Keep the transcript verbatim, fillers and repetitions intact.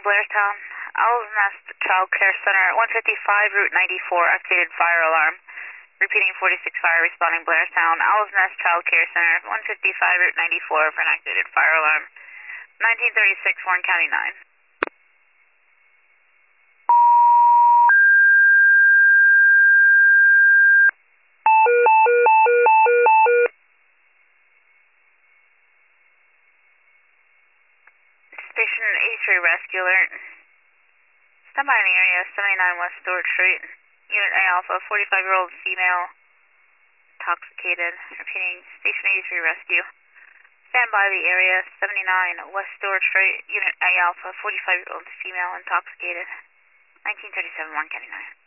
Blairstown. Owl's Nest Child Care Center, one fifty-five, Route ninety-four, activated fire alarm. Repeating forty-six fire, responding Blairstown. Owl's Nest Child Care Center, one fifty-five, Route ninety-four, for an activated fire alarm. nineteen thirty-six, Warren County nine. Station eighty-three Rescue Alert. Stand by in the area, seventy-nine West Stewart Street. Unit A Alpha, forty-five-year-old female, intoxicated. Repeating, Station eighty-three Rescue. Stand by the area, seventy-nine West Stewart Street. Unit A Alpha, forty-five-year-old female, intoxicated. nineteen thirty-seven, Warren County nine.